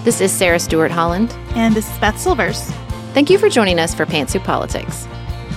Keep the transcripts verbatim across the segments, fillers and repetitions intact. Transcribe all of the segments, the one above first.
This is Sarah Stewart Holland. And this is Beth Silvers. Thank you for joining us for Pantsuit Politics.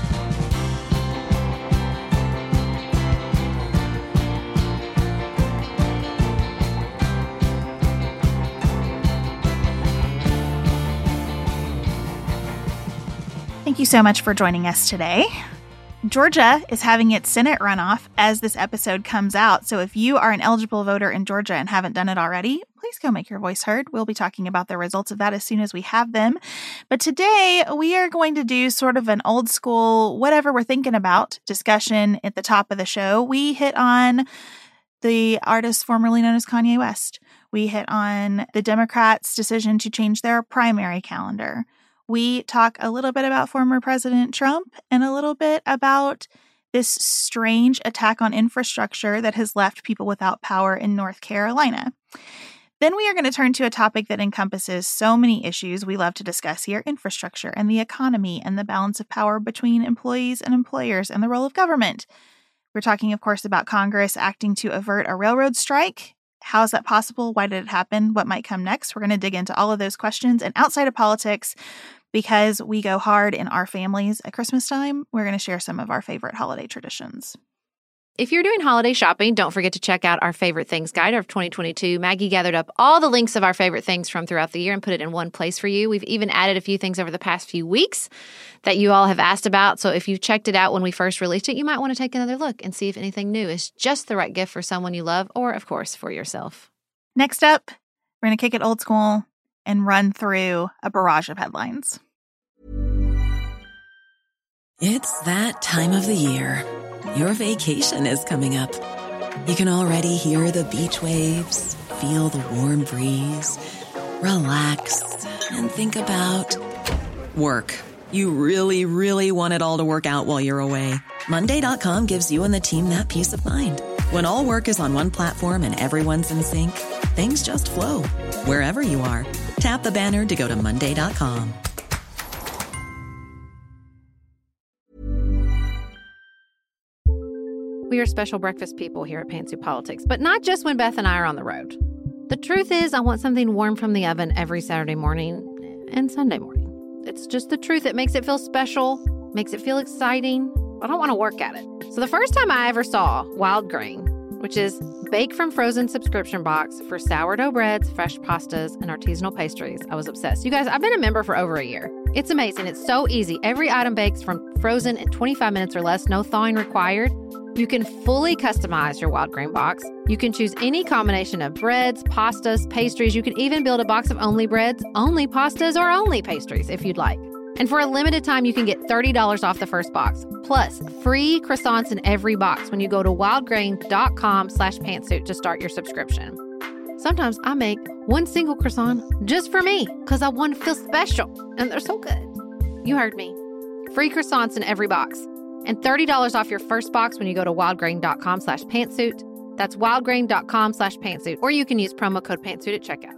Thank you so much for joining us today. Georgia is having its Senate runoff as this episode comes out. So if you are an eligible voter in Georgia and haven't done it already, please go make your voice heard. We'll be talking about the results of that as soon as we have them. But today we are going to do sort of an old school, whatever we're thinking about discussion at the top of the show. We hit on the artist formerly known as Kanye West. We hit on the Democrats' decision to change their primary calendar. We talk a little bit about former President Trump and a little bit about this strange attack on infrastructure that has left people without power in North Carolina. Then we are going to turn to a topic that encompasses so many issues we love to discuss here: infrastructure and the economy and the balance of power between employees and employers and the role of government. We're talking, of course, about Congress acting to avert a railroad strike. How is that possible? Why did it happen? What might come next? We're going to dig into all of those questions. And outside of politics, because we go hard in our families at Christmas time, we're going to share some of our favorite holiday traditions. If you're doing holiday shopping, don't forget to check out our favorite things guide of twenty twenty-two. Maggie gathered up all the links of our favorite things from throughout the year and put it in one place for you. We've even added a few things over the past few weeks that you all have asked about. So if you checked it out when we first released it, you might want to take another look and see if anything new is just the right gift for someone you love or, of course, for yourself. Next up, we're going to kick it old school and run through a barrage of headlines. It's that time of the year. Your vacation is coming up. You can already hear the beach waves, feel the warm breeze, relax, and think about work. You really, really want it all to work out while you're away. Monday dot com gives you and the team that peace of mind. When all work is on one platform and everyone's in sync, things just flow. Wherever you are, tap the banner to go to Monday dot com. We are special breakfast people here at Pantsuit Politics, but not just when Beth and I are on the road. The truth is, I want something warm from the oven every Saturday morning and Sunday morning. It's just the truth. It makes it feel special, makes it feel exciting. I don't want to work at it. So the first time I ever saw Wild Grain, which is bake from frozen subscription box for sourdough breads, fresh pastas, and artisanal pastries, I was obsessed. You guys, I've been a member for over a year. It's amazing. It's so easy. Every item bakes from frozen in twenty-five minutes or less, no thawing required. You can fully customize your Wild Grain box. You can choose any combination of breads, pastas, pastries. You can even build a box of only breads, only pastas, or only pastries if you'd like. And for a limited time, you can get thirty dollars off the first box, plus free croissants in every box when you go to wildgrain.com slash pantsuit to start your subscription. Sometimes I make one single croissant just for me because I want to feel special, and they're so good. You heard me. Free croissants in every box. And thirty dollars off your first box when you go to wildgrain.com slash pantsuit. That's wildgrain.com slash pantsuit. Or you can use promo code pantsuit at checkout.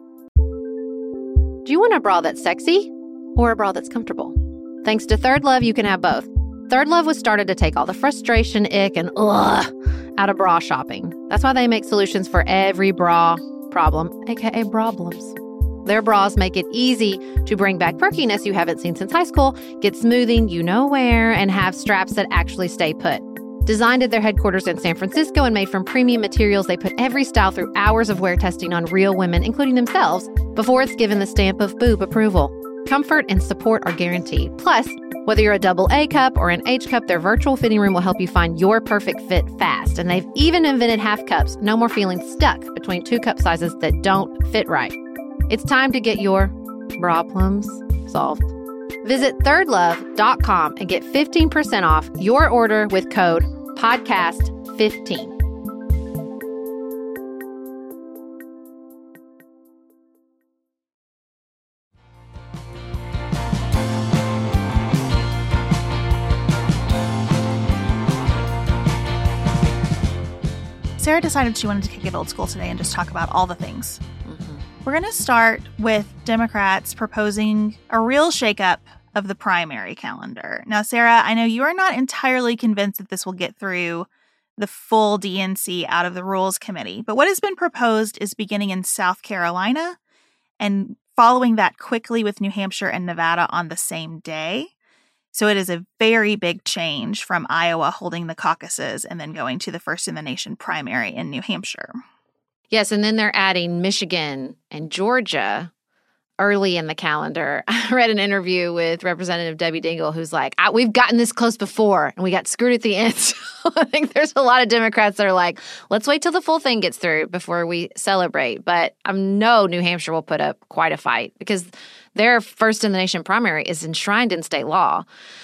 Do you want a bra that's sexy or a bra that's comfortable? Thanks to Third Love, you can have both. Third Love was started to take all the frustration, ick, and ugh out of bra shopping. That's why they make solutions for every bra problem, aka problems. Their bras make it easy to bring back perkiness you haven't seen since high school, get smoothing you know where, and have straps that actually stay put. Designed at their headquarters in San Francisco and made from premium materials, they put every style through hours of wear testing on real women, including themselves, before it's given the stamp of boob approval. Comfort and support are guaranteed. Plus, whether you're a double A cup or an H cup, their virtual fitting room will help you find your perfect fit fast. And they've even invented half cups. No more feeling stuck between two cup sizes that don't fit right. It's time to get your problems solved. Visit third love dot com and get fifteen percent off your order with code podcast fifteen. Sarah decided she wanted to kick it old school today and just talk about all the things. Mm-hmm. We're going to start with Democrats proposing a real shakeup of the primary calendar. Now, Sarah, I know you are not entirely convinced that this will get through the full D N C out of the Rules Committee, but what has been proposed is beginning in South Carolina and following that quickly with New Hampshire and Nevada on the same day. So it is a very big change from Iowa holding the caucuses and then going to the first in the nation primary in New Hampshire. Yes, and then they're adding Michigan and Georgia early in the calendar. I read an interview with Representative Debbie Dingell, who's like, I, we've gotten this close before, and we got screwed at the end. So I think there's a lot of Democrats that are like, let's wait till the full thing gets through before we celebrate. But I know New Hampshire will put up quite a fight because their first in the nation primary is enshrined in state law.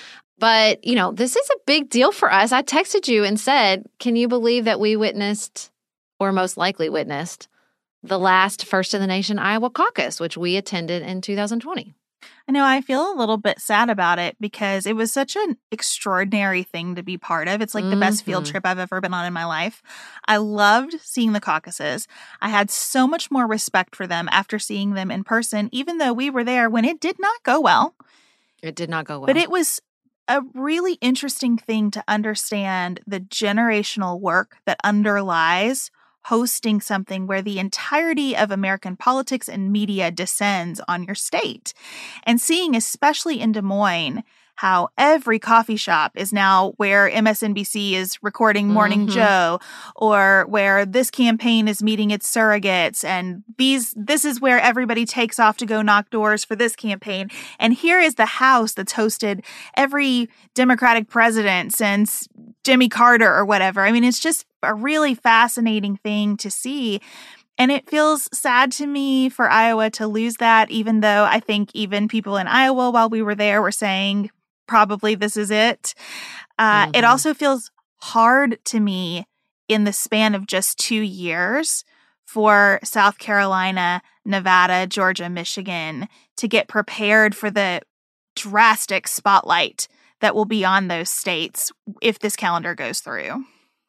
But, you know, this is a big deal for us. I texted you and said, can you believe that we witnessed, or most likely witnessed, the last First in the Nation Iowa caucus, which we attended in two thousand twenty. I know I feel a little bit sad about it because it was such an extraordinary thing to be part of. It's like mm-hmm. the best field trip I've ever been on in my life. I loved seeing the caucuses. I had so much more respect for them after seeing them in person, even though we were there when it did not go well. It did not go well. But it was a really interesting thing to understand the generational work that underlies hosting something where the entirety of American politics and media descends on your state. And seeing, especially in Des Moines, how every coffee shop is now where M S N B C is recording Morning mm-hmm. Joe, or where this campaign is meeting its surrogates, and these this is where everybody takes off to go knock doors for this campaign. And here is the house that's hosted every Democratic president since Jimmy Carter or whatever. I mean, it's just a really fascinating thing to see. And it feels sad to me for Iowa to lose that, even though I think even people in Iowa while we were there were saying, probably this is it. Uh, mm-hmm. It also feels hard to me in the span of just two years for South Carolina, Nevada, Georgia, Michigan to get prepared for the drastic spotlight that will be on those states if this calendar goes through.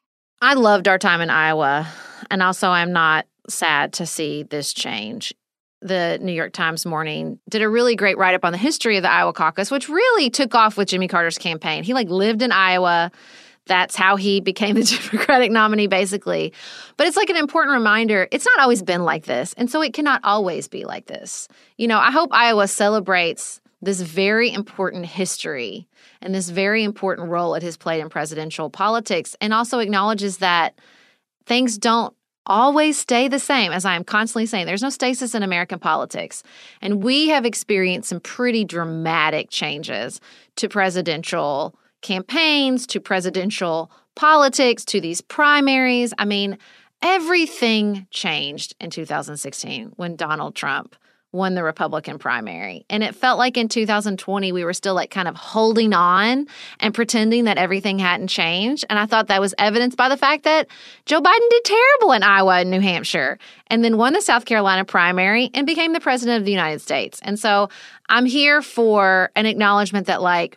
I loved our time in Iowa, and also I'm not sad to see this change. The New York Times Morning did a really great write-up on the history of the Iowa caucus, which really took off with Jimmy Carter's campaign. He, like, lived in Iowa. That's how he became the Democratic nominee, basically. But it's like an important reminder, it's not always been like this, and so it cannot always be like this. You know, I hope Iowa celebrates this very important history and this very important role it has played in presidential politics, and also acknowledges that things don't always stay the same. As I am constantly saying, there's no stasis in American politics. And we have experienced some pretty dramatic changes to presidential campaigns, to presidential politics, to these primaries. I mean, everything changed in two thousand sixteen when Donald Trump won the Republican primary. And it felt like in two thousand twenty, we were still like kind of holding on and pretending that everything hadn't changed. And I thought that was evidenced by the fact that Joe Biden did terrible in Iowa and New Hampshire, and then won the South Carolina primary and became the president of the United States. And so I'm here for an acknowledgement that, like,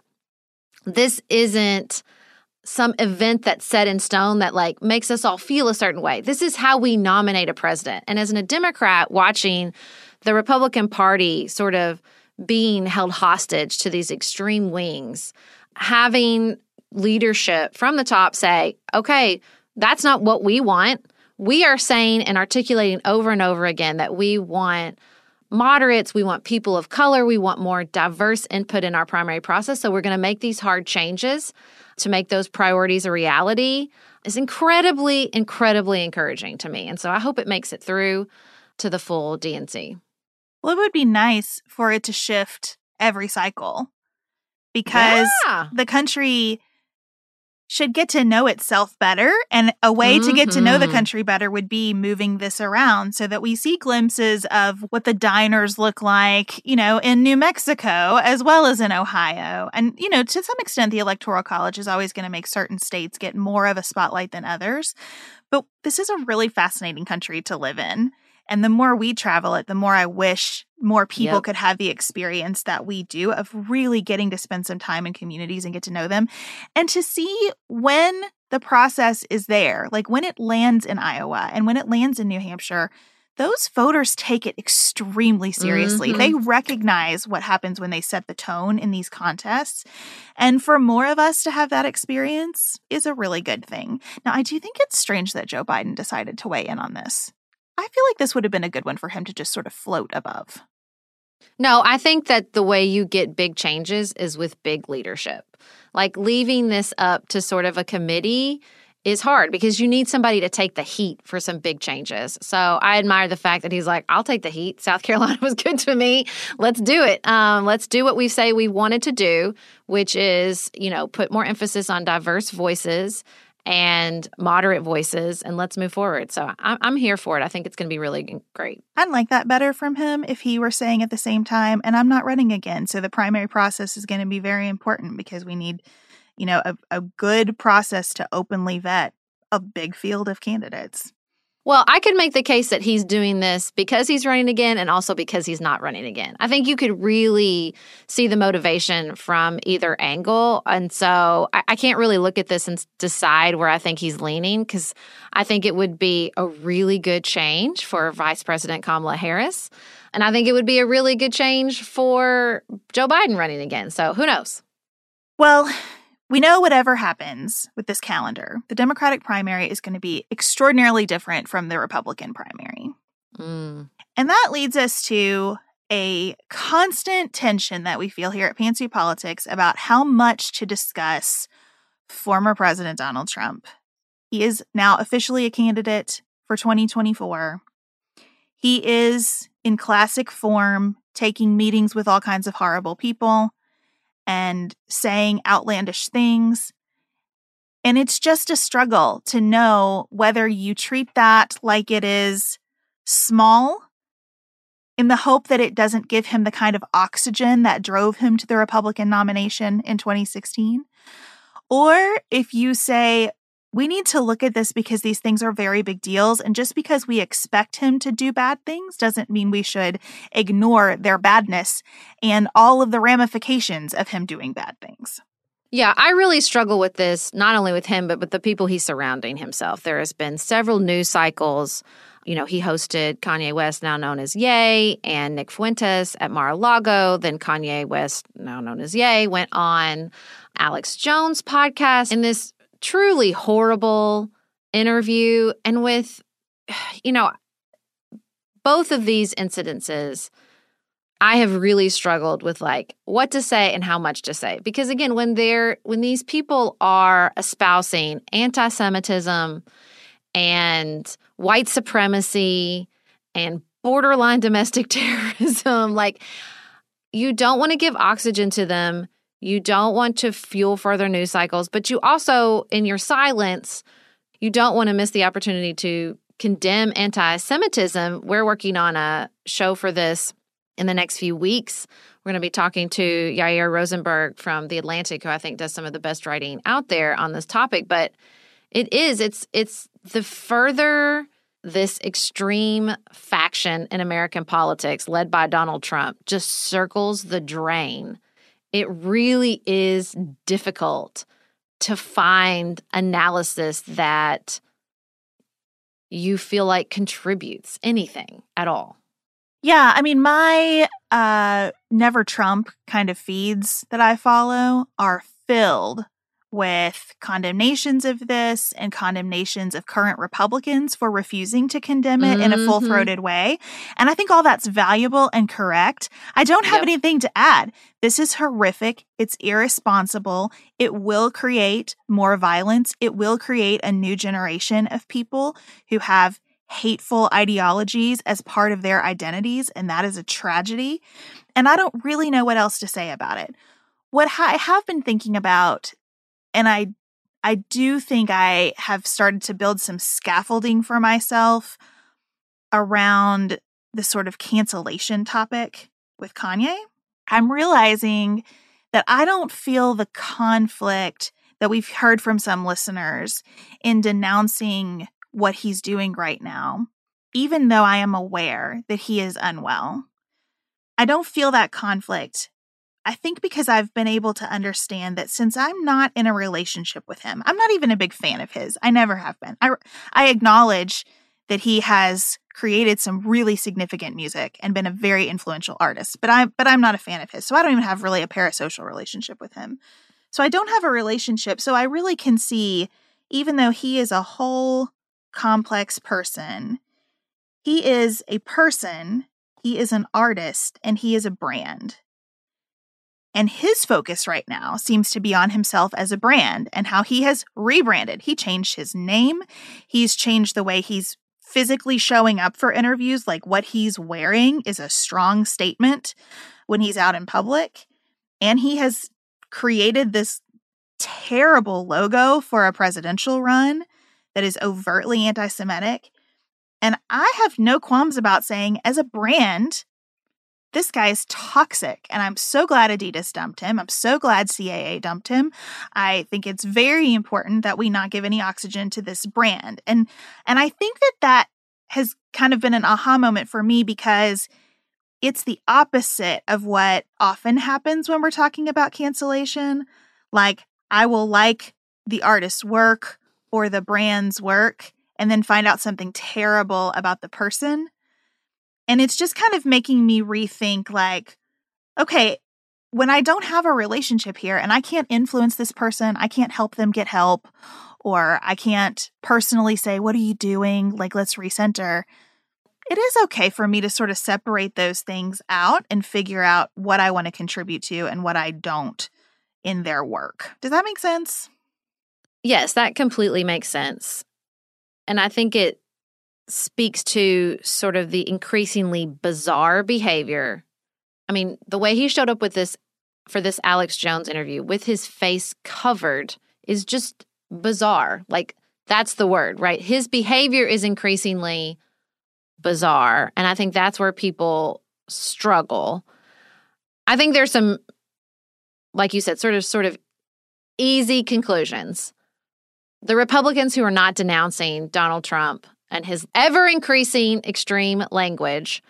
this isn't some event that's set in stone that, like, makes us all feel a certain way. This is how we nominate a president. And as a Democrat watching the Republican Party sort of being held hostage to these extreme wings, having leadership from the top say, okay, that's not what we want. We are saying and articulating over and over again that we want moderates, we want people of color, we want more diverse input in our primary process. So we're going to make these hard changes to make those priorities a reality. Is incredibly, incredibly encouraging to me. And so I hope it makes it through to the full D N C. Well, it would be nice for it to shift every cycle, because yeah. the country should get to know itself better. And a way mm-hmm. to get to know the country better would be moving this around so that we see glimpses of what the diners look like, you know, in New Mexico as well as in Ohio. And, you know, to some extent, the Electoral College is always going to make certain states get more of a spotlight than others. But this is a really fascinating country to live in. And the more we travel it, the more I wish more people yep. could have the experience that we do of really getting to spend some time in communities and get to know them. And to see when the process is there, like when it lands in Iowa and when it lands in New Hampshire, those voters take it extremely seriously. Mm-hmm. They recognize what happens when they set the tone in these contests. And for more of us to have that experience is a really good thing. Now, I do think it's strange that Joe Biden decided to weigh in on this. I feel like this would have been a good one for him to just sort of float above. No, I think that the way you get big changes is with big leadership. Like leaving this up to sort of a committee is hard because you need somebody to take the heat for some big changes. So I admire the fact that he's like, I'll take the heat. South Carolina was good to me. Let's do it. Um, let's do what we say we wanted to do, which is, you know, put more emphasis on diverse voices and moderate voices, and let's move forward. So I'm, I'm here for it. I think it's going to be really great. I'd like that better from him if he were saying at the same time, and I'm not running again. So the primary process is going to be very important because we need, you know, a, a good process to openly vet a big field of candidates. Well, I could make the case that he's doing this because he's running again and also because he's not running again. I think you could really see the motivation from either angle. And so I, I can't really look at this and decide where I think he's leaning because I think it would be a really good change for Vice President Kamala Harris. And I think it would be a really good change for Joe Biden running again. So who knows? Well, we know whatever happens with this calendar, the Democratic primary is going to be extraordinarily different from the Republican primary. Mm. And that leads us to a constant tension that we feel here at Pantsuit Politics about how much to discuss former President Donald Trump. He is now officially a candidate for twenty twenty-four. He is in classic form, taking meetings with all kinds of horrible people and saying outlandish things. And it's just a struggle to know whether you treat that like it is small in the hope that it doesn't give him the kind of oxygen that drove him to the Republican nomination in twenty sixteen. Or if you say, we need to look at this because these things are very big deals. And just because we expect him to do bad things doesn't mean we should ignore their badness and all of the ramifications of him doing bad things. Yeah, I really struggle with this, not only with him, but with the people he's surrounding himself. There has been several news cycles. You know, he hosted Kanye West, now known as Ye, and Nick Fuentes at Mar-a-Lago. Then Kanye West, now known as Ye, went on Alex Jones' podcast in this truly horrible interview. And with, you know, both of these incidences, I have really struggled with like what to say and how much to say. Because again, when they're when these people are espousing anti-Semitism and white supremacy and borderline domestic terrorism, like you don't want to give oxygen to them. You don't want to fuel further news cycles, but you also, in your silence, you don't want to miss the opportunity to condemn anti-Semitism. We're working on a show for this in the next few weeks. We're going to be talking to Yair Rosenberg from The Atlantic, who I think does some of the best writing out there on this topic. But it is, it's, it's the further this extreme faction in American politics led by Donald Trump just circles the drain, it really is difficult to find analysis that you feel like contributes anything at all. Yeah, I mean, my uh, Never Trump kind of feeds that I follow are filled with condemnations of this and condemnations of current Republicans for refusing to condemn it mm-hmm. in a full-throated way. And I think all that's valuable and correct. I don't have yep. anything to add. This is horrific. It's irresponsible. It will create more violence. It will create a new generation of people who have hateful ideologies as part of their identities, and that is a tragedy. And I don't really know what else to say about it. What I have been thinking about, and I I do think I have started to build some scaffolding for myself around the sort of cancellation topic with Kanye. I'm realizing that I don't feel the conflict that we've heard from some listeners in denouncing what he's doing right now, even though I am aware that he is unwell. I don't feel that conflict. I think because I've been able to understand that since I'm not in a relationship with him, I'm not even a big fan of his. I never have been. I, I acknowledge that he has created some really significant music and been a very influential artist, but I but I'm not a fan of his. So I don't even have really a parasocial relationship with him. So I don't have a relationship. So I really can see, even though he is a whole complex person, he is a person He is an artist and he is a brand. And his focus right now seems to be on himself as a brand and how he has rebranded. He changed his name. He's changed the way he's physically showing up for interviews. Like what he's wearing is a strong statement when he's out in public. And he has created this terrible logo for a presidential run that is overtly anti-Semitic. And I have no qualms about saying, as a brand, this guy is toxic, and I'm so glad Adidas dumped him. I'm so glad C A A dumped him. I think it's very important that we not give any oxygen to this brand. And and I think that that has kind of been an aha moment for me because it's the opposite of what often happens when we're talking about cancellation. Like, I will like the artist's work or the brand's work and then find out something terrible about the person. And it's just kind of making me rethink, like, okay, when I don't have a relationship here and I can't influence this person, I can't help them get help, or I can't personally say, what are you doing? Like, let's recenter. It is okay for me to sort of separate those things out and figure out what I want to contribute to and what I don't in their work. Does that make sense? Yes, that completely makes sense. And I think it speaks to sort of the increasingly bizarre behavior. I mean, the way he showed up with this for this Alex Jones interview with his face covered is just bizarre. Like, that's the word, right? His behavior is increasingly bizarre. And I think that's where people struggle. I think there's some, like you said, sort of sort of easy conclusions. The Republicans who are not denouncing Donald Trump and his ever-increasing extreme language,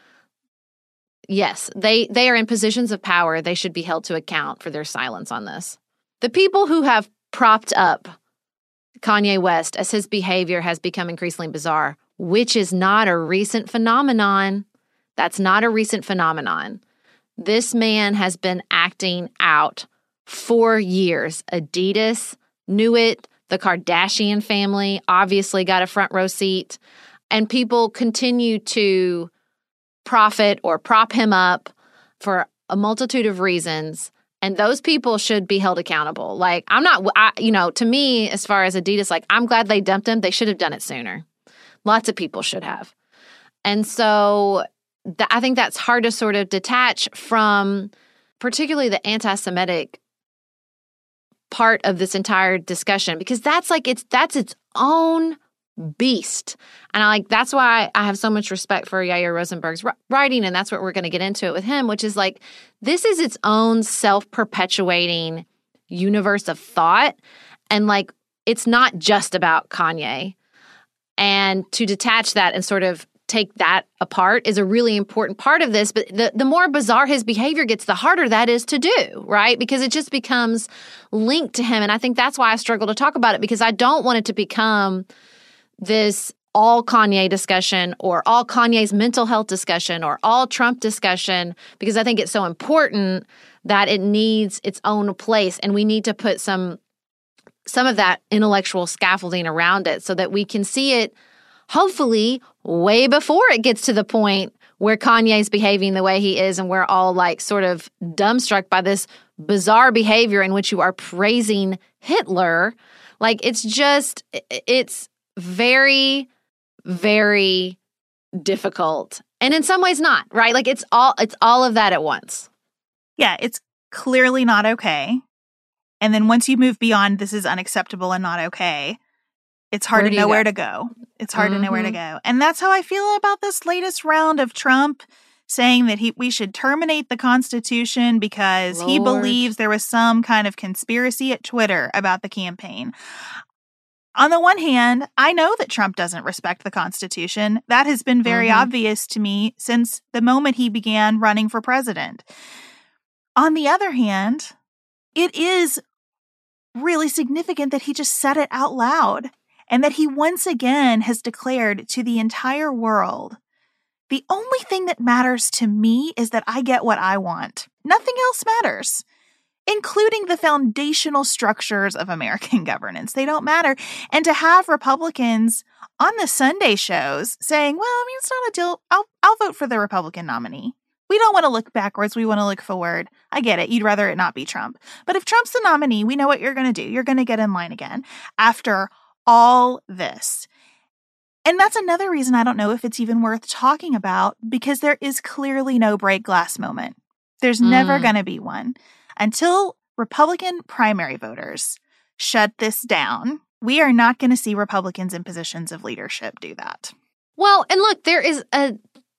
yes, they, they are in positions of power. They should be held to account for their silence on this. The people who have propped up Kanye West as his behavior has become increasingly bizarre, which is not a recent phenomenon. That's not a recent phenomenon. This man has been acting out for years. Adidas knew it. The Kardashian family obviously got a front row seat, and people continue to profit or prop him up for a multitude of reasons, and those people should be held accountable. Like, I'm not, I, you know, to me, as far as Adidas, like, I'm glad they dumped him. They should have done it sooner. Lots of people should have. And so th- I think that's hard to sort of detach from particularly the anti-Semitic part of this entire discussion, because that's like it's that's its own beast. And I like that's why I have so much respect for Yair Rosenberg's writing, and that's what we're going to get into it with him, which is like this is its own self-perpetuating universe of thought, and like it's not just about Kanye. And to detach that and sort of take that apart is a really important part of this. But the, the more bizarre his behavior gets, the harder that is to do, right? Because it just becomes linked to him. And I think that's why I struggle to talk about it, because I don't want it to become this all Kanye discussion or all Kanye's mental health discussion or all Trump discussion, because I think it's so important that it needs its own place. And we need to put some some of that intellectual scaffolding around it so that we can see it hopefully way before it gets to the point where Kanye's behaving the way he is and we're all like sort of dumbstruck by this bizarre behavior in which you are praising Hitler. Like, it's just, it's very, very difficult. And in some ways not, right? Like, it's all, it's all of that at once. Yeah, it's clearly not okay. And then once you move beyond this is unacceptable and not okay, it's hard Where to do you know go? where to go. It's hard Mm-hmm. to know where to go. And that's how I feel about this latest round of Trump saying that he we should terminate the Constitution because he Lord. believes there was some kind of conspiracy at Twitter about the campaign. On the one hand, I know that Trump doesn't respect the Constitution. That has been very Mhm. obvious to me since the moment he began running for president. On the other hand, it is really significant that he just said it out loud and that he once again has declared to the entire world, the only thing that matters to me is that I get what I want. Nothing else matters. including the foundational structures of American governance. They don't matter. And to have Republicans on the Sunday shows saying, well, I mean, it's not a deal. I'll, I'll vote for the Republican nominee. We don't want to look backwards. We want to look forward. I get it. You'd rather it not be Trump. But if Trump's the nominee, we know what you're going to do. You're going to get in line again after all this. And that's another reason I don't know if it's even worth talking about, because there is clearly no break glass moment. There's mm. never going to be one. Until Republican primary voters shut this down, we are not going to see Republicans in positions of leadership do that. Well, and look, there is a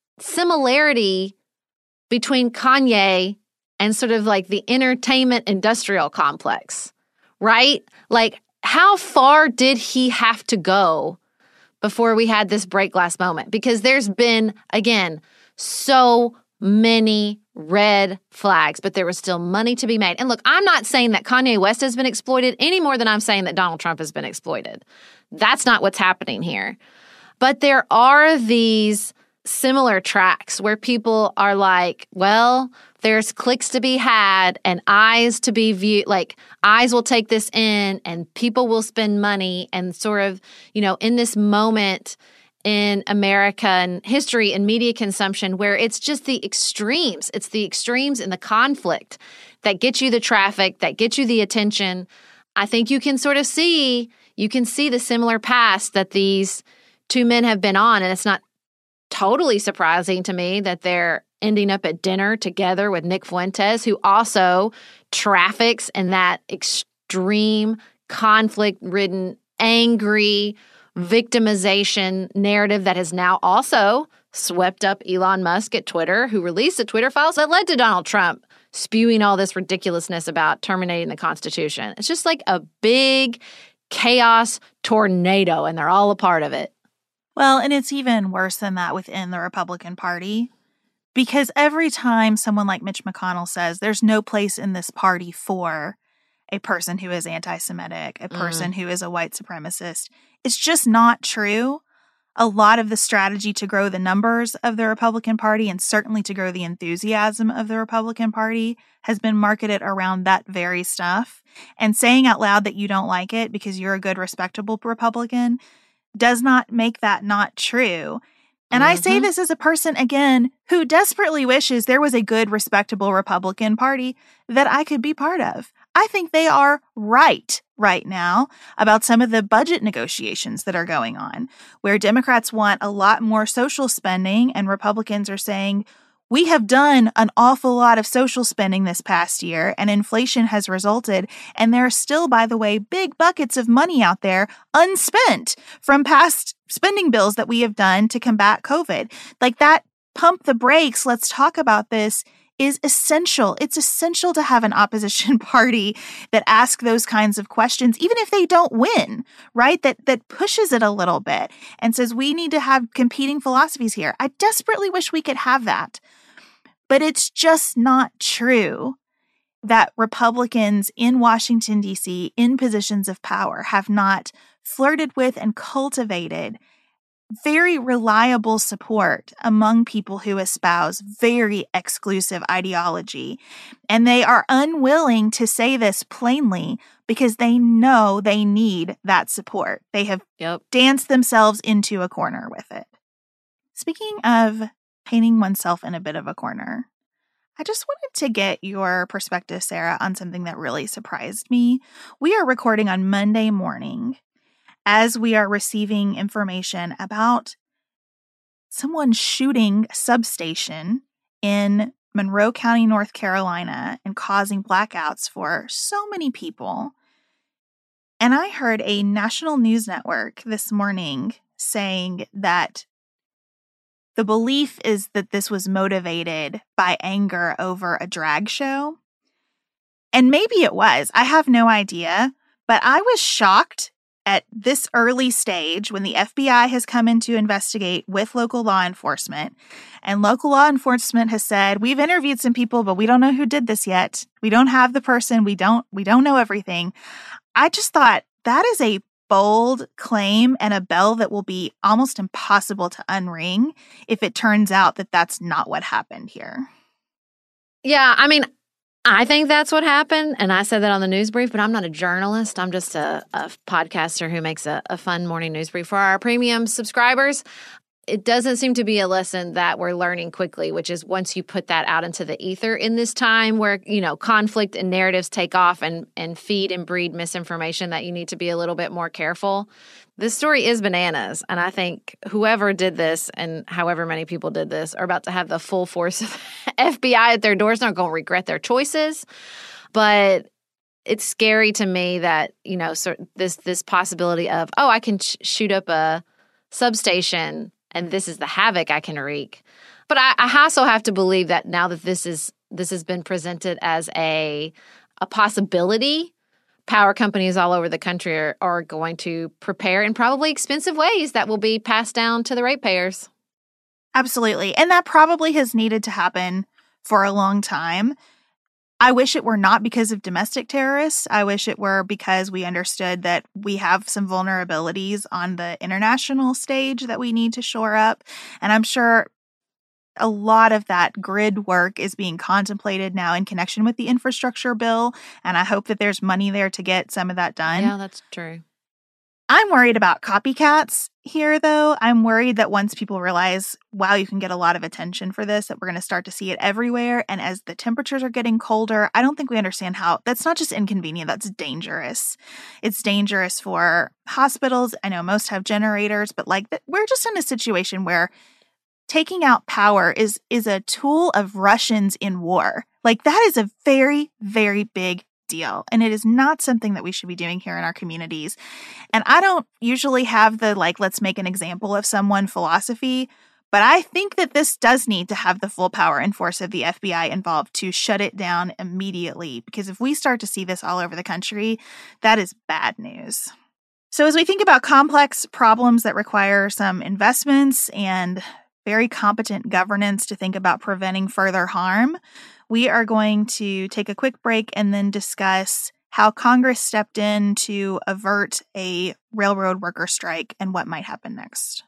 similarity between Kanye and sort of like the entertainment industrial complex, right? Like, how far did he have to go before we had this break glass moment? Because there's been, again, so many red flags, but there was still money to be made. And look, I'm not saying that Kanye West has been exploited any more than I'm saying that Donald Trump has been exploited. That's not what's happening here. But there are these similar tracks where people are like, well, there's clicks to be had and eyes to be viewed, like eyes will take this in and people will spend money, and sort of, you know, in this moment in American history and media consumption where it's just the extremes. It's the extremes in the conflict that get you the traffic, that get you the attention. I think you can sort of see, you can see the similar paths that these two men have been on, and it's not totally surprising to me that they're ending up at dinner together with Nick Fuentes, who also traffics in that extreme, conflict-ridden, angry victimization narrative that has now also swept up Elon Musk at Twitter, who released the Twitter files that led to Donald Trump spewing all this ridiculousness about terminating the Constitution. It's just like a big chaos tornado, and they're all a part of it. Well, and it's even worse than that within the Republican Party, because every time someone like Mitch McConnell says there's no place in this party for a person who is anti-Semitic, a person mm. who is a white supremacist, it's just not true. A lot of the strategy to grow the numbers of the Republican Party, and certainly to grow the enthusiasm of the Republican Party, has been marketed around that very stuff. And saying out loud that you don't like it because you're a good, respectable Republican does not make that not true. And mm-hmm. I say this as a person, again, who desperately wishes there was a good, respectable Republican Party that I could be part of. I think they are right right now about some of the budget negotiations that are going on, where Democrats want a lot more social spending and Republicans are saying, we have done an awful lot of social spending this past year, and inflation has resulted. And there are still, by the way, big buckets of money out there unspent from past spending bills that we have done to combat COVID. Like that pump the brakes, let's talk about this, is essential. It's essential to have an opposition party that asks those kinds of questions, even if they don't win, right? That that pushes it a little bit and says we need to have competing philosophies here. I desperately wish we could have that. But it's just not true that Republicans in Washington, D C, in positions of power, have not flirted with and cultivated very reliable support among people who espouse very exclusive ideology. And they are unwilling to say this plainly because they know they need that support. They have yep. danced themselves into a corner with it. Speaking of painting oneself in a bit of a corner, I just wanted to get your perspective, Sarah, on something that really surprised me. We are recording on Monday morning as we are receiving information about someone shooting a substation in Monroe County, North Carolina, and causing blackouts for so many people. And I heard a national news network this morning saying that the belief is that this was motivated by anger over a drag show. And maybe it was. I have no idea. But I was shocked at this early stage when the F B I has come in to investigate with local law enforcement. And local law enforcement has said, we've interviewed some people, but we don't know who did this yet. We don't have the person. We don't, we don't know everything. I just thought that is a bold claim and a bell that will be almost impossible to unring if it turns out that that's not what happened here. Yeah, I mean, I think that's what happened, and I said that on the news brief, but I'm not a journalist. I'm just a, a podcaster who makes a, a fun morning news brief for our premium subscribers. It doesn't seem to be a lesson that we're learning quickly, which is once you put that out into the ether in this time where, you know, conflict and narratives take off and, and feed and breed misinformation, that you need to be a little bit more careful. This story is bananas, and I think whoever did this and however many people did this are about to have the full force of the F B I at their doors. They're not going to regret their choices, but it's scary to me that, you know, so this this possibility of, oh, I can sh- shoot up a substation and this is the havoc I can wreak. But I, I also have to believe that now that this is this has been presented as a a possibility, power companies all over the country are, are going to prepare in probably expensive ways that will be passed down to the ratepayers. Absolutely. And that probably has needed to happen for a long time. I wish it were not because of domestic terrorists. I wish it were because we understood that we have some vulnerabilities on the international stage that we need to shore up. And I'm sure a lot of that grid work is being contemplated now in connection with the infrastructure bill, and I hope that there's money there to get some of that done. Yeah, that's true. I'm worried about copycats here, though. I'm worried that once people realize, wow, you can get a lot of attention for this, that we're going to start to see it everywhere. And as the temperatures are getting colder, I don't think we understand how that's not just inconvenient, that's dangerous. It's dangerous for hospitals. I know most have generators, but like we're just in a situation where taking out power is is a tool of Russians in war. Like that is a very, very big deal. And it is not something that we should be doing here in our communities. And I don't usually have the, like, let's make an example of someone philosophy, but I think that this does need to have the full power and force of the F B I involved to shut it down immediately. Because if we start to see this all over the country, that is bad news. So as we think about complex problems that require some investments and very competent governance to think about preventing further harm, we are going to take a quick break and then discuss how Congress stepped in to avert a railroad worker strike and what might happen next.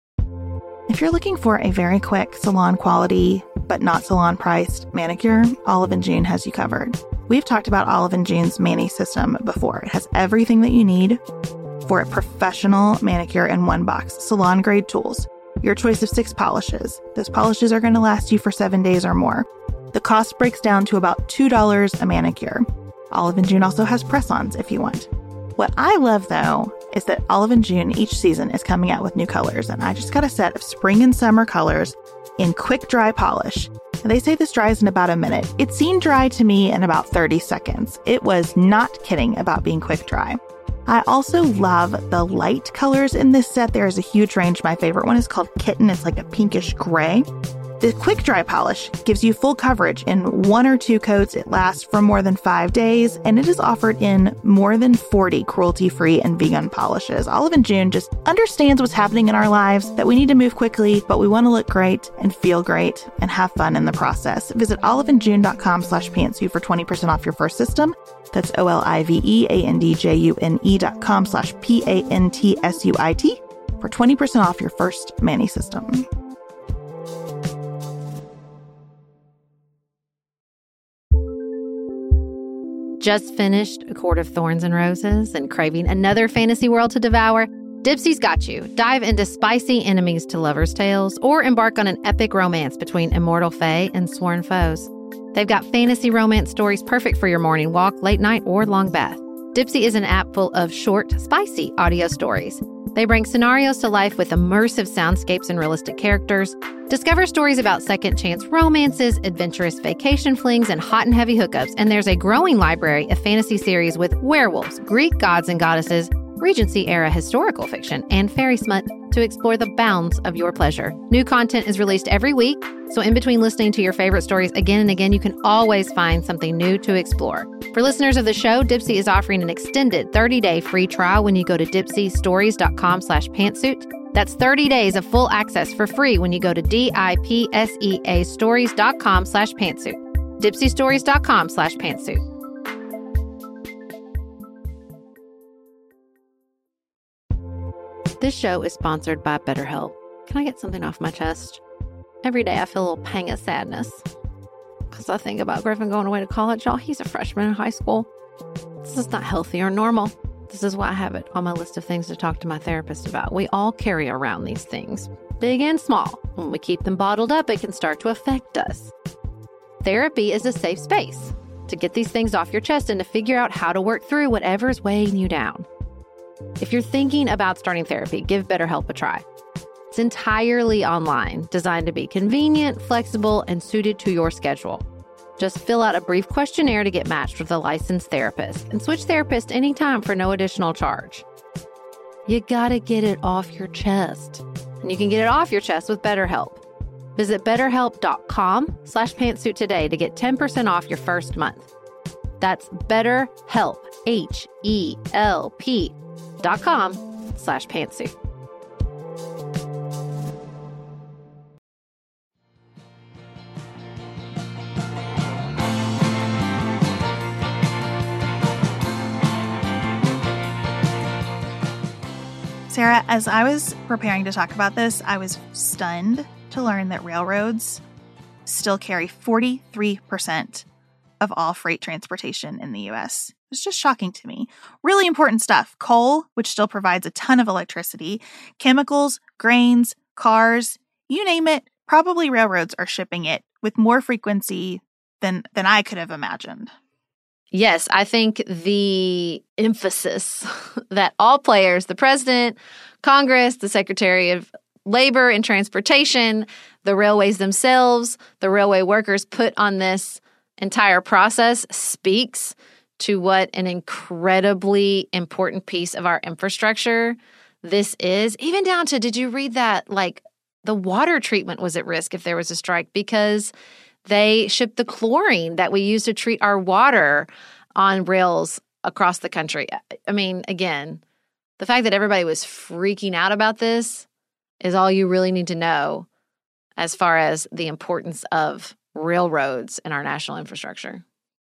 If you're looking for a very quick salon quality, but not salon priced manicure, Olive and June has you covered. We've talked about Olive and June's Mani system before. It has everything that you need for a professional manicure in one box. Salon grade tools, your choice of six polishes. Those polishes are going to last you for seven days or more. The cost breaks down to about two dollars a manicure. Olive and June also has press-ons if you want. What I love, though, is that Olive and June each season is coming out with new colors, and I just got a set of spring and summer colors in quick dry polish. And they say this dries in about a minute. It seemed dry to me in about thirty seconds. It was not kidding about being quick dry. I also love the light colors in this set. There is a huge range. My favorite one is called Kitten. It's like a pinkish gray. The quick dry polish gives you full coverage in one or two coats. It lasts for more than five days, and it is offered in more than forty cruelty-free and vegan polishes. Olive and June just understands what's happening in our lives, that we need to move quickly, but we want to look great and feel great and have fun in the process. Visit oliveandjune.com slash pantsuit for twenty percent off your first system. That's O-L-I-V-E-A-N-D-J-U-N-E dot com slash P-A-N-T-S-U-I-T for twenty percent off your first Mani system. Just finished A Court of Thorns and Roses and craving another fantasy world to devour? Dipsy's got you. Dive into spicy enemies to lovers' tales or embark on an epic romance between immortal fae and sworn foes. They've got fantasy romance stories perfect for your morning walk, late night, or long bath. Dipsy is an app full of short, spicy audio stories. They bring scenarios to life with immersive soundscapes and realistic characters. Discover stories about second chance romances, adventurous vacation flings, and hot and heavy hookups. And there's a growing library of fantasy series with werewolves, Greek gods and goddesses, Regency-era historical fiction, and fairy smut to explore the bounds of your pleasure. New content is released every week, so in between listening to your favorite stories again and again, you can always find something new to explore. For listeners of the show, Dipsy is offering an extended thirty-day free trial when you go to dipsystories.com slash pantsuit. That's thirty days of full access for free when you go to D-I-P-S-E-A stories.com slash pantsuit. dipsystories.com slash pantsuit. This show is sponsored by BetterHelp. Can I get something off my chest? Every day I feel a little pang of sadness. Because I think about Griffin going away to college. Y'all, he's a freshman in high school. This is not healthy or normal. This is why I have it on my list of things to talk to my therapist about. We all carry around these things, big and small. When we keep them bottled up, it can start to affect us. Therapy is a safe space to get these things off your chest and to figure out how to work through whatever is weighing you down. If you're thinking about starting therapy, give BetterHelp a try. It's entirely online, designed to be convenient, flexible, and suited to your schedule. Just fill out a brief questionnaire to get matched with a licensed therapist and switch therapists anytime for no additional charge. You gotta get it off your chest. And you can get it off your chest with BetterHelp. Visit betterhelp.com slash pantsuit today to get ten percent off your first month. That's BetterHelp, H E L P dot com slash pantsuit. Sarah, as I was preparing to talk about this, I was stunned to learn that railroads still carry forty-three percent of all freight transportation in the U S. It's just shocking to me. Really important stuff. Coal, which still provides a ton of electricity, chemicals, grains, cars, you name it, probably railroads are shipping it with more frequency than, than I could have imagined. Yes, I think the emphasis that all players, the president, Congress, the Secretary of Labor and Transportation, the railways themselves, the railway workers put on this entire process speaks to what an incredibly important piece of our infrastructure this is. Even down to, did you read that, like, the water treatment was at risk if there was a strike because they shipped the chlorine that we use to treat our water on rails across the country. I mean, again, the fact that everybody was freaking out about this is all you really need to know as far as the importance of railroads in our national infrastructure.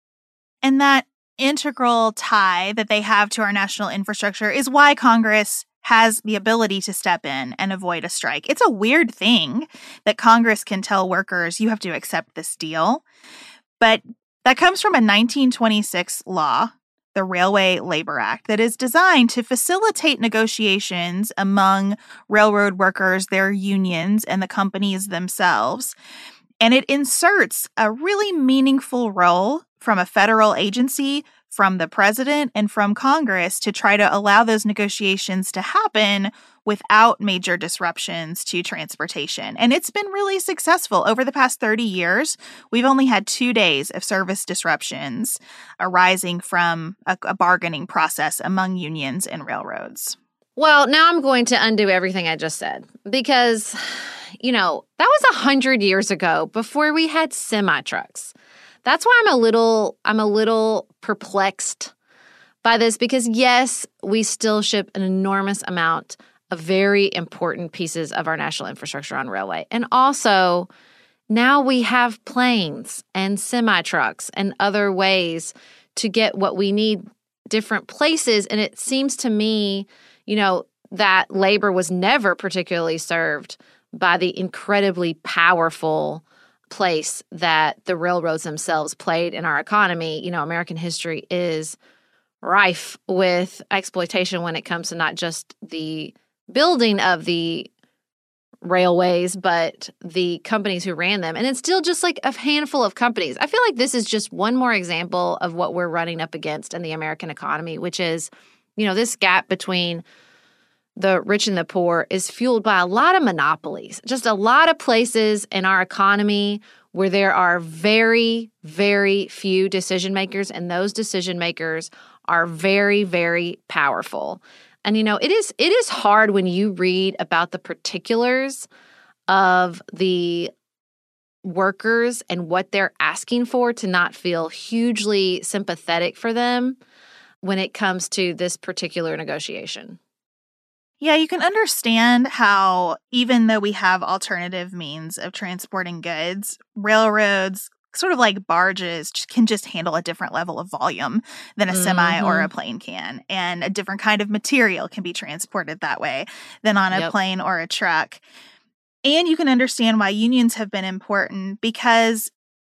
And that integral tie that they have to our national infrastructure is why Congress has the ability to step in and avoid a strike. It's a weird thing that Congress can tell workers, you have to accept this deal. But that comes from a nineteen twenty-six law, the Railway Labor Act, that is designed to facilitate negotiations among railroad workers, their unions, and the companies themselves. And it inserts a really meaningful role from a federal agency, from the president, and from Congress to try to allow those negotiations to happen without major disruptions to transportation. And it's been really successful. Over the past thirty years, we've only had two days of service disruptions arising from a, a bargaining process among unions and railroads. Well, now I'm going to undo everything I just said because, you know, that was one hundred years ago before we had semi-trucks. That's why I'm a little I'm a little perplexed by this because, yes, we still ship an enormous amount of very important pieces of our national infrastructure on railway. And also, now we have planes and semi-trucks and other ways to get what we need different places. And it seems to me, you know, that labor was never particularly served by the incredibly powerful place that the railroads themselves played in our economy. You know, American history is rife with exploitation when it comes to not just the building of the railways, but the companies who ran them. And it's still just like a handful of companies. I feel like this is just one more example of what we're running up against in the American economy, which is, you know, this gap between the rich and the poor is fueled by a lot of monopolies, just a lot of places in our economy where there are very, very few decision makers, and those decision makers are very, very powerful. And, you know, it is it is hard when you read about the particulars of the workers and what they're asking for to not feel hugely sympathetic for them when it comes to this particular negotiation. Yeah, you can understand how, even though we have alternative means of transporting goods, railroads, sort of like barges, can just handle a different level of volume than a mm-hmm. semi or a plane can. And a different kind of material can be transported that way than on a yep. plane or a truck. And you can understand why unions have been important because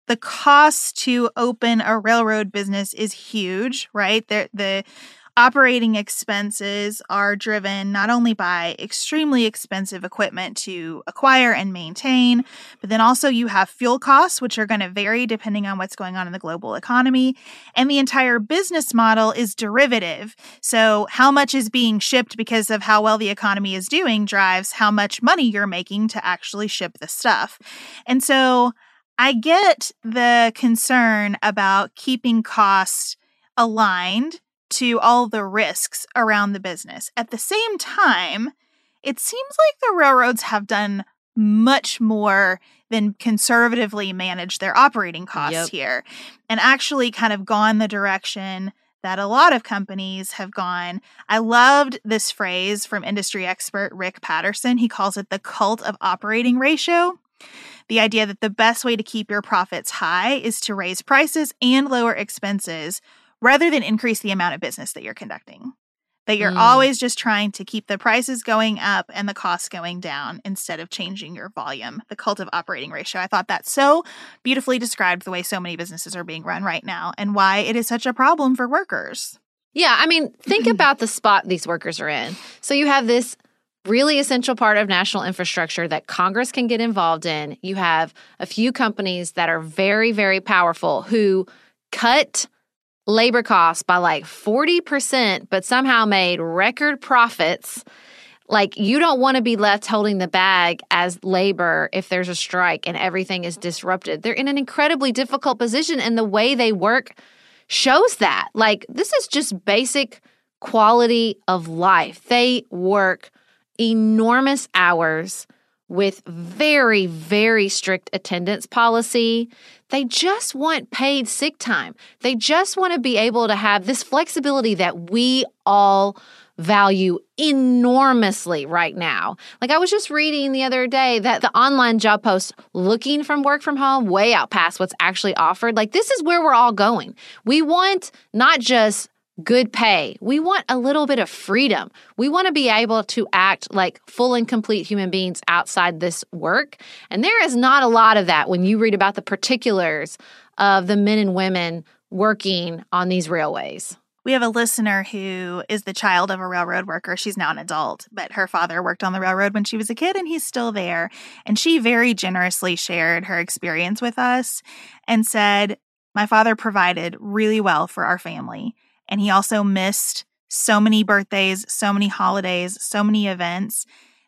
the cost to open a railroad business is huge, right? The, the operating expenses are driven not only by extremely expensive equipment to acquire and maintain, but then also you have fuel costs, which are going to vary depending on what's going on in the global economy. And the entire business model is derivative. So how much is being shipped because of how well the economy is doing drives how much money you're making to actually ship the stuff. And so I get the concern about keeping costs aligned to all the risks around the business. At the same time, it seems like the railroads have done much more than conservatively manage their operating costs yep. here, and actually kind of gone the direction that a lot of companies have gone. I loved this phrase from industry expert Rick Patterson. He calls it the cult of operating ratio. The idea that the best way to keep your profits high is to raise prices and lower expenses rather than increase the amount of business that you're conducting. That you're mm. always just trying to keep the prices going up and the costs going down instead of changing your volume. The cult of operating ratio. I thought that so beautifully described the way so many businesses are being run right now and why it is such a problem for workers. Yeah, I mean, think about the spot these workers are in. So you have this really essential part of national infrastructure that Congress can get involved in. You have a few companies that are very, very powerful who cut labor costs by like forty percent, but somehow made record profits. Like, you don't want to be left holding the bag as labor if there's a strike and everything is disrupted. They're in an incredibly difficult position, and the way they work shows that. Like, this is just basic quality of life. They work enormous hours with very, very strict attendance policy. They just want paid sick time. They just want to be able to have this flexibility that we all value enormously right now. Like, I was just reading the other day that the online job posts looking from work from home way out past what's actually offered. Like, this is where we're all going. We want not just good pay. We want a little bit of freedom. We want to be able to act like full and complete human beings outside this work. And there is not a lot of that when you read about the particulars of the men and women working on these railways. We have a listener who is the child of a railroad worker. She's now an adult, but her father worked on the railroad when she was a kid, and he's still there. And she very generously shared her experience with us and said, my father provided really well for our family. And he also missed so many birthdays, so many holidays, so many events.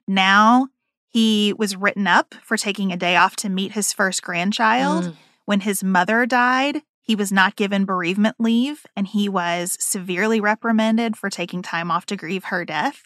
Now he was written up for taking a day off to meet his first grandchild. Mm. When his mother died, he was not given bereavement leave, and he was severely reprimanded for taking time off to grieve her death.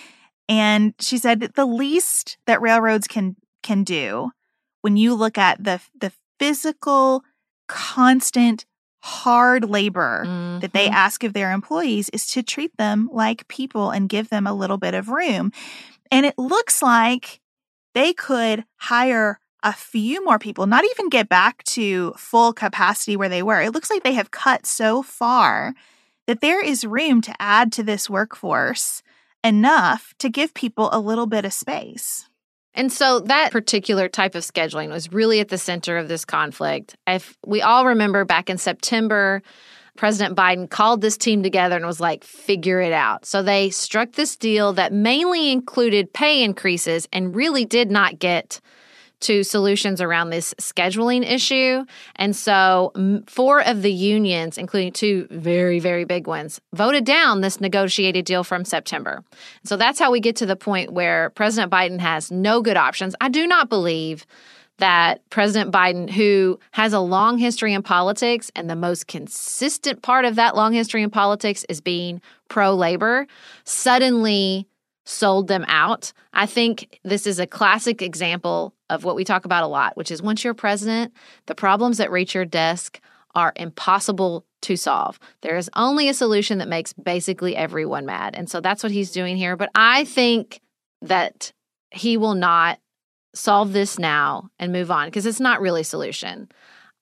And she said that the least that railroads can can do when you look at the the physical, constant, hard labor mm-hmm. that they ask of their employees is to treat them like people and give them a little bit of room. And it looks like they could hire a few more people, not even get back to full capacity where they were. It looks like they have cut so far that there is room to add to this workforce enough to give people a little bit of space. And so that particular type of scheduling was really at the center of this conflict. If we all remember back in September, President Biden called this team together and was like, figure it out. So they struck this deal that mainly included pay increases and really did not get to solutions around this scheduling issue. And so four of the unions, including two very, very big ones, voted down this negotiated deal from September. So that's how we get to the point where President Biden has no good options. I do not believe that President Biden, who has a long history in politics, and the most consistent part of that long history in politics is being pro-labor, suddenly sold them out. I think this is a classic example of what we talk about a lot, which is once you're president, the problems that reach your desk are impossible to solve. There is only a solution that makes basically everyone mad. And so that's what he's doing here. But I think that he will not solve this now and move on because it's not really a solution.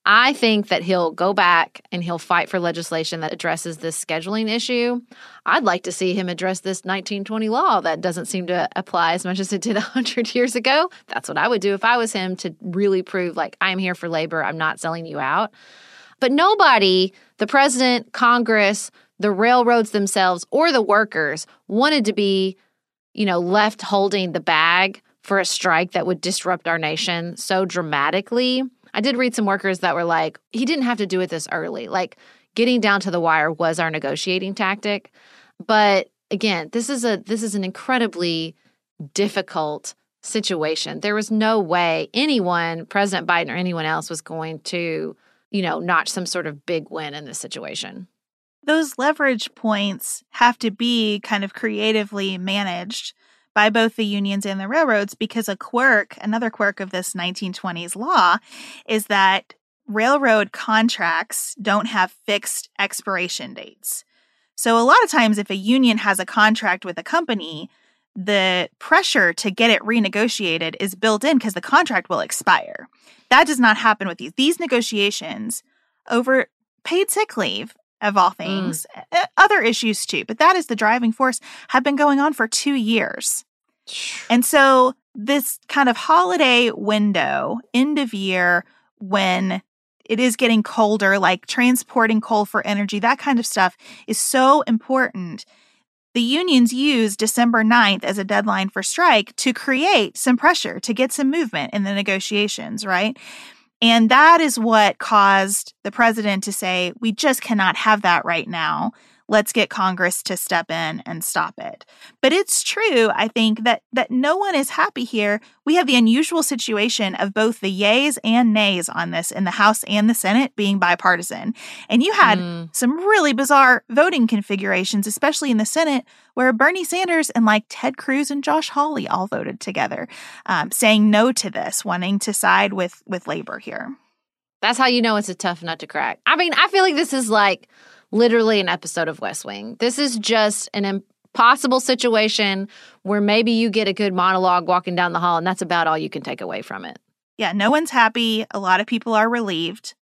I think that he'll go back and he'll fight for legislation that addresses this scheduling issue. I'd like to see him address this nineteen twenty law that doesn't seem to apply as much as it did one hundred years ago. That's what I would do if I was him, to really prove, like, I'm here for labor. I'm not selling you out. But nobody, the president, Congress, the railroads themselves, or the workers wanted to be, you know, left holding the bag for a strike that would disrupt our nation so dramatically. I did read some workers that were like, he didn't have to do it this early. Like, getting down to the wire was our negotiating tactic. But again, this is a this is an incredibly difficult situation. There was no way anyone, President Biden or anyone else, was going to, you know, notch some sort of big win in this situation. Those leverage points have to be kind of creatively managed by both the unions and the railroads, because a quirk, another quirk of this nineteen twenties law is that railroad contracts don't have fixed expiration dates. So a lot of times if a union has a contract with a company, the pressure to get it renegotiated is built in because the contract will expire. That does not happen with these. These negotiations over paid sick leave, of all things, mm. other issues too, but that is the driving force, have been going on for two years. And so this kind of holiday window, end of year, when it is getting colder, like transporting coal for energy, that kind of stuff is so important. The unions use December ninth as a deadline for strike to create some pressure, to get some movement in the negotiations, right? And that is what caused the president to say, we just cannot have that right now. Let's get Congress to step in and stop it. But it's true, I think, that that no one is happy here. We have the unusual situation of both the yays and nays on this in the House and the Senate being bipartisan. And you had mm. some really bizarre voting configurations, especially in the Senate, where Bernie Sanders and like Ted Cruz and Josh Hawley all voted together, um, saying no to this, wanting to side with, with labor here. That's how you know it's a tough nut to crack. I mean, I feel like this is like literally an episode of West Wing. This is just an impossible situation where maybe you get a good monologue walking down the hall, and that's about all you can take away from it. Yeah, no one's happy. A lot of people are relieved.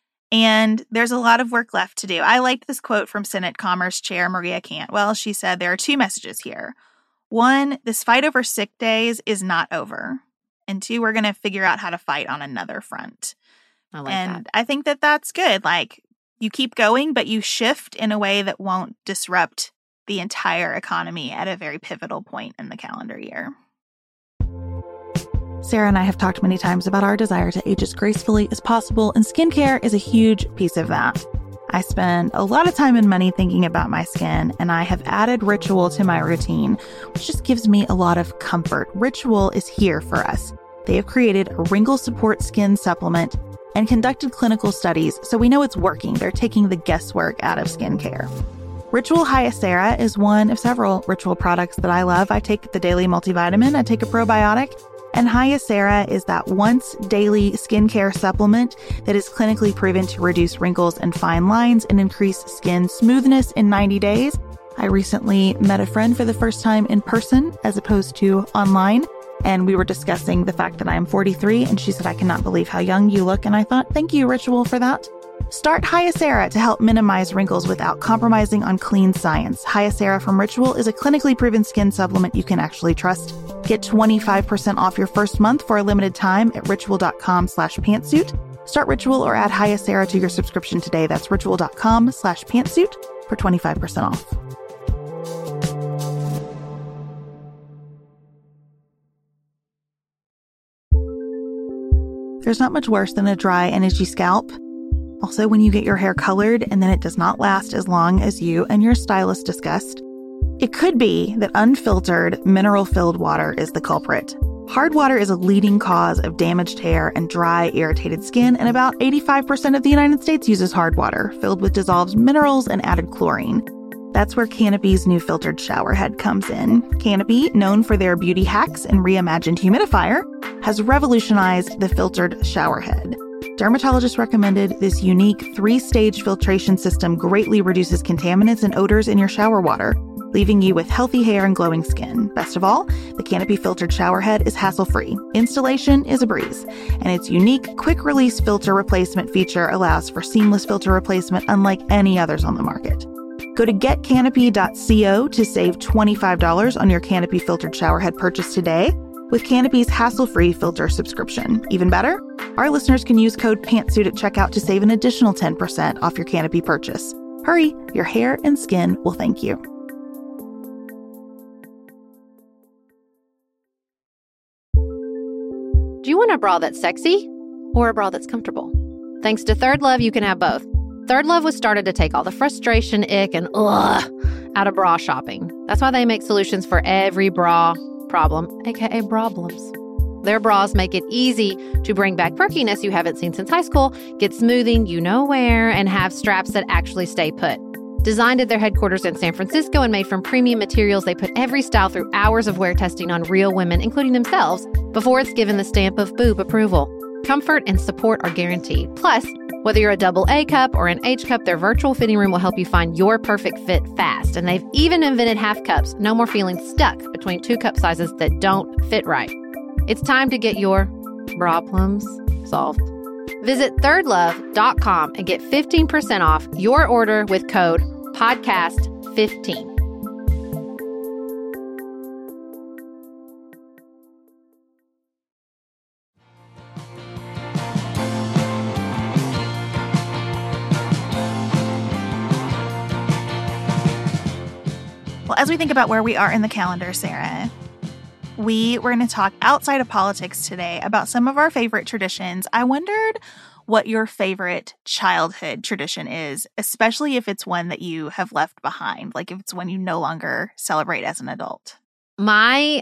And there's a lot of work left to do. I liked this quote from Senate Commerce Chair Maria Cantwell. She said, there are two messages here. One, this fight over sick days is not over. And two, we're going to figure out how to fight on another front. I like and that. I think that that's good. Like, you keep going, but you shift in a way that won't disrupt the entire economy at a very pivotal point in the calendar year. Sarah and I have talked many times about our desire to age as gracefully as possible, and skincare is a huge piece of that. I spend a lot of time and money thinking about my skin, and I have added Ritual to my routine, which just gives me a lot of comfort. Ritual is here for us. They have created a wrinkle support skin supplement and conducted clinical studies, so we know it's working. They're taking the guesswork out of skincare. Ritual Hyacera is one of several Ritual products that I love. I take the daily multivitamin, I take a probiotic, and Hyacera is that once daily skincare supplement that is clinically proven to reduce wrinkles and fine lines and increase skin smoothness in ninety days. I recently met a friend for the first time in person as opposed to online. And we were discussing the fact that I am forty-three, and she said, I cannot believe how young you look. And I thought, thank you, Ritual, for that. Start Hyacera to help minimize wrinkles without compromising on clean science. Hyacera from Ritual is a clinically proven skin supplement you can actually trust. Get twenty-five percent off your first month for a limited time at ritual.com slash pantsuit. Start Ritual or add Hyacera to your subscription today. That's ritual.com slash pantsuit for twenty-five percent off. There's not much worse than a dry and itchy scalp. Also, when you get your hair colored and then it does not last as long as you and your stylist discussed. It could be that unfiltered, mineral-filled water is the culprit. Hard water is a leading cause of damaged hair and dry, irritated skin, and about eighty-five percent of the United States uses hard water, filled with dissolved minerals and added chlorine. That's where Canopy's new filtered shower head comes in. Canopy, known for their beauty hacks and reimagined humidifier, has revolutionized the filtered shower head. Dermatologists recommended this unique three-stage filtration system greatly reduces contaminants and odors in your shower water. leaving you with healthy hair and glowing skin. Best of all, the Canopy filtered shower head is hassle-free. Installation is a breeze, and its unique quick-release filter replacement feature allows for seamless filter replacement unlike any others on the market. Go to get canopy dot co to save twenty-five dollars on your Canopy filtered shower head purchase today with Canopy's hassle-free filter subscription. Even better, our listeners can use code PANTSUIT at checkout to save an additional ten percent off your Canopy purchase. Hurry, your hair and skin will thank you. Do you want a bra that's sexy or a bra that's comfortable? Thanks to Third Love, you can have both. Third Love was started to take all the frustration, ick, and ugh out of bra shopping. That's why they make solutions for every bra problem, aka problems. Their bras make it easy to bring back perkiness you haven't seen since high school, get smoothing you know where, and have straps that actually stay put. Designed at their headquarters in San Francisco and made from premium materials, they put every style through hours of wear testing on real women, including themselves, before it's given the stamp of boob approval. Comfort and support are guaranteed. Plus, whether you're a double A cup or an H cup, their virtual fitting room will help you find your perfect fit fast. And they've even invented half cups. No more feeling stuck between two cup sizes that don't fit right. It's time to get your bra plums solved. Visit third love dot com and get fifteen percent off your order with code podcast fifteen. Well, as we think about where we are in the calendar, Sarah, we were going to talk outside of politics today about some of our favorite traditions. I wondered what your favorite childhood tradition is, especially if it's one that you have left behind, like if it's one you no longer celebrate as an adult. My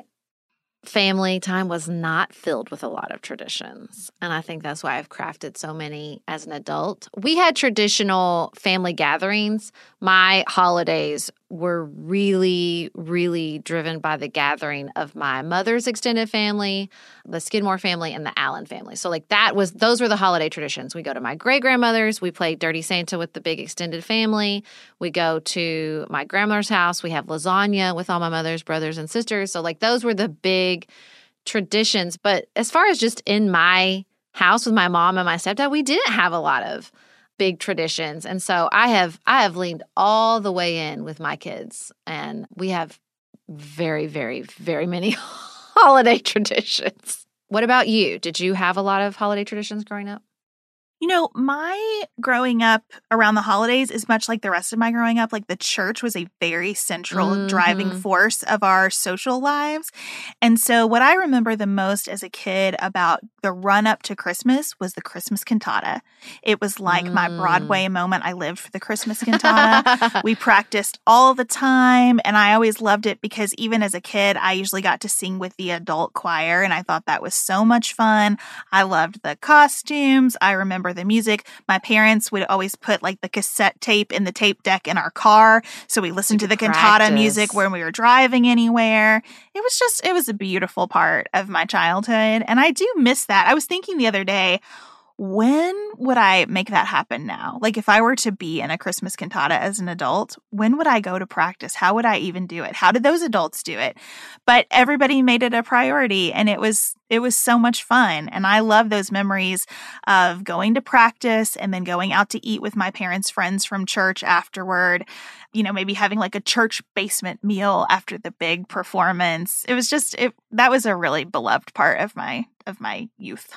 family time was not filled with a lot of traditions, and I think that's why I've crafted so many as an adult. We had traditional family gatherings. My holidays were really, really driven by the gathering of my mother's extended family, the Skidmore family, and the Allen family. So like that was, those were the holiday traditions. We go to my great-grandmother's. We play Dirty Santa with the big extended family. We go to my grandmother's house. We have lasagna with all my mother's brothers and sisters. So like those were the big traditions. But as far as just in my house with my mom and my stepdad, we didn't have a lot of big traditions. And so I have I have leaned all the way in with my kids, and we have very, very, very many holiday traditions. What about you? Did you have a lot of holiday traditions growing up? You know, my growing up around the holidays is much like the rest of my growing up. Like the church was a very central mm-hmm. driving force of our social lives. And so what I remember the most as a kid about the run up to Christmas was the Christmas cantata. It was like mm. my Broadway moment. I lived for the Christmas cantata. We practiced all the time. And I always loved it because even as a kid, I usually got to sing with the adult choir. And I thought that was so much fun. I loved the costumes. I remember the music. My parents would always put like the cassette tape in the tape deck in our car. So we listened to the practice. Cantata music when we were driving anywhere. It was just, it was a beautiful part of my childhood. And I do miss that. I was thinking the other day, when would I make that happen now? Like if I were to be in a Christmas cantata as an adult, when would I go to practice? How would I even do it? How did those adults do it? But everybody made it a priority, and it was it was so much fun. And I love those memories of going to practice and then going out to eat with my parents' friends from church afterward. You know, maybe having like a church basement meal after the big performance. It was just it that was a really beloved part of my of my youth.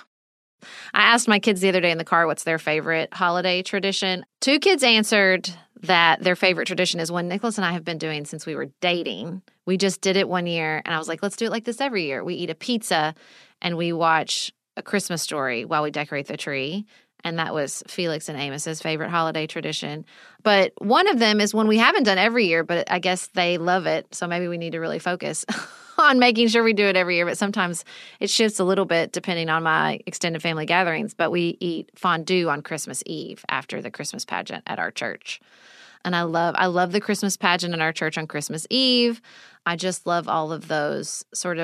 I asked my kids the other day in the car what's their favorite holiday tradition. Two kids answered that their favorite tradition is one Nicholas and I have been doing since we were dating. We just did it one year, and I was like, let's do it like this every year. We eat a pizza, and we watch A Christmas Story while we decorate the tree. And that was Felix and Amos's favorite holiday tradition. But one of them is one we haven't done every year, but I guess they love it. So maybe we need to really focus on making sure we do it every year. But sometimes it shifts a little bit depending on my extended family gatherings. But we eat fondue on Christmas Eve after the Christmas pageant at our church. And I love I love the Christmas pageant in our church on Christmas Eve. I just love all of those sort of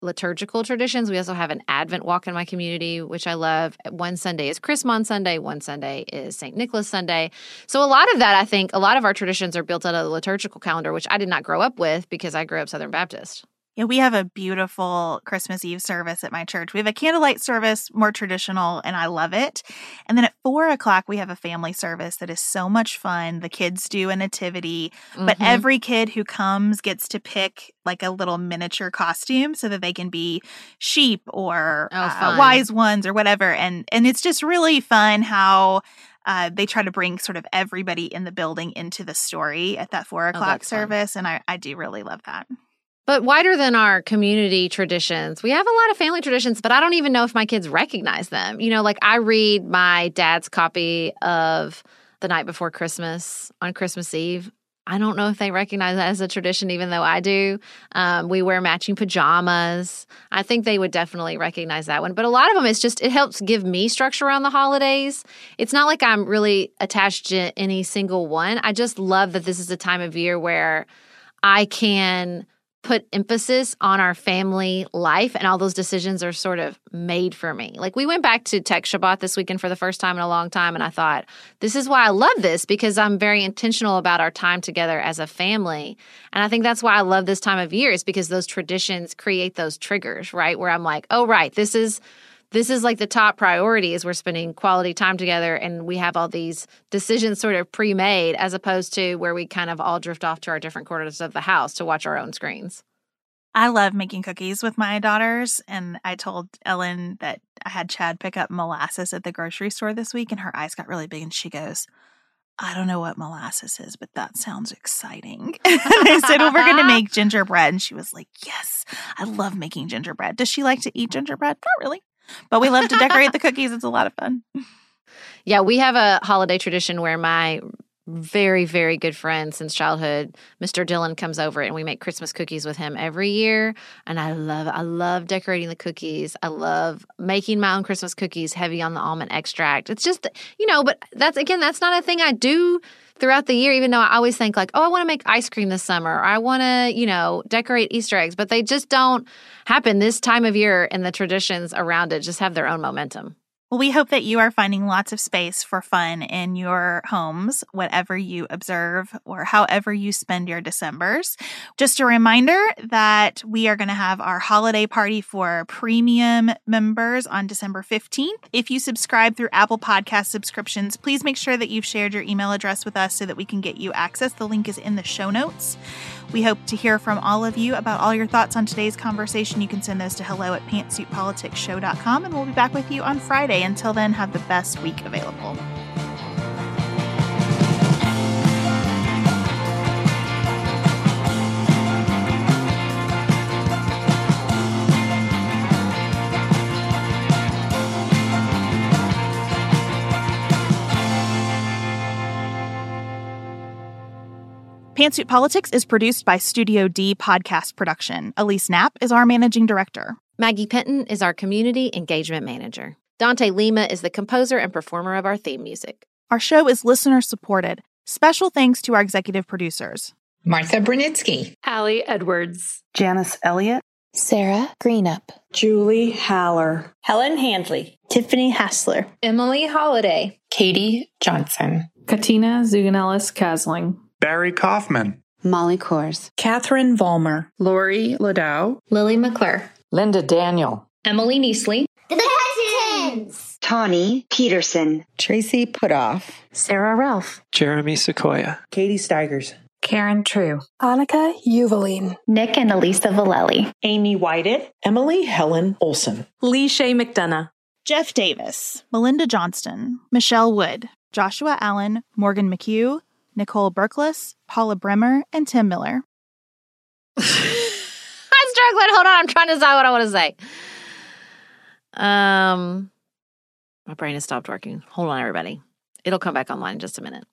liturgical traditions. We also have an Advent walk in my community, which I love. One Sunday is Christmas Sunday. One Sunday is Saint Nicholas Sunday. So a lot of that, I think, a lot of our traditions are built out of the liturgical calendar, which I did not grow up with because I grew up Southern Baptist. Yeah, we have a beautiful Christmas Eve service at my church. We have a candlelight service, more traditional, and I love it. And then at four o'clock, we have a family service that is so much fun. The kids do a nativity, mm-hmm. but every kid who comes gets to pick like a little miniature costume so that they can be sheep or oh, uh, wise ones or whatever. And and it's just really fun how uh, they try to bring sort of everybody in the building into the story at that four o'clock oh, service. Fun. And I, I do really love that. But wider than our community traditions, we have a lot of family traditions, but I don't even know if my kids recognize them. You know, like I read my dad's copy of The Night Before Christmas on Christmas Eve. I don't know if they recognize that as a tradition, even though I do. Um, we wear matching pajamas. I think they would definitely recognize that one. But a lot of them, it's just, it helps give me structure around the holidays. It's not like I'm really attached to any single one. I just love that this is a time of year where I can put emphasis on our family life, and all those decisions are sort of made for me. Like we went back to Tech Shabbat this weekend for the first time in a long time, and I thought, this is why I love this, because I'm very intentional about our time together as a family. And I think that's why I love this time of year, is because those traditions create those triggers, right? Where I'm like, oh, right, this is This is like the top priority is we're spending quality time together, and we have all these decisions sort of pre-made, as opposed to where we kind of all drift off to our different corners of the house to watch our own screens. I love making cookies with my daughters, and I told Ellen that I had Chad pick up molasses at the grocery store this week, and her eyes got really big, and she goes, I don't know what molasses is, but that sounds exciting. And I said, well, we're going to make gingerbread. And she was like, yes, I love making gingerbread. Does she like to eat gingerbread? Not really. But we love to decorate the cookies. It's a lot of fun. Yeah, we have a holiday tradition where my very, very good friend since childhood, Mister Dillon, comes over and we make Christmas cookies with him every year. And I love I love decorating the cookies. I love making my own Christmas cookies heavy on the almond extract. It's just, you know, but that's, again, that's not a thing I do throughout the year, even though I always think like, oh, I want to make ice cream this summer. Or I want to, you know, decorate Easter eggs. But they just don't happen this time of year, and the traditions around it just have their own momentum. Well, we hope that you are finding lots of space for fun in your homes, whatever you observe or however you spend your Decembers. Just a reminder that we are going to have our holiday party for premium members on December fifteenth. If you subscribe through Apple Podcast subscriptions, please make sure that you've shared your email address with us so that we can get you access. The link is in the show notes. We hope to hear from all of you about all your thoughts on today's conversation. You can send those to hello at pantsuit politics show dot com, and we'll be back with you on Friday. Until then, have the best week available. Pantsuit Politics is produced by Studio D Podcast Production. Elise Knapp is our managing director. Maggie Penton is our community engagement manager. Dante Lima is the composer and performer of our theme music. Our show is listener-supported. Special thanks to our executive producers: Martha Brunitsky, Allie Edwards, Janice Elliott, Sarah Greenup, Julie Haller, Helen Handley, Tiffany Hassler, Emily Holiday, Katie Johnson, Katina Zuganellis-Kasling, Barry Kaufman, Molly Kors, Catherine Vollmer, Lori Ladow, Lily McClure, Linda Daniel, Emily Neasley, The Cousins, Tawny Peterson, Tracy Putoff, Sarah Ralph, Jeremy Sequoia, Katie Steigers, Karen True, Annika Uvaline, Nick and Elisa Valelli, Amy Whited, Emily Helen Olson, Lee Shea McDonough, Jeff Davis, Melinda Johnston, Michelle Wood, Joshua Allen, Morgan McHugh, Nicole Berkless, Paula Bremer, and Tim Miller. I'm struggling. Hold on. I'm trying to decide what I want to say. Um, my brain has stopped working. Hold on, everybody. It'll come back online in just a minute.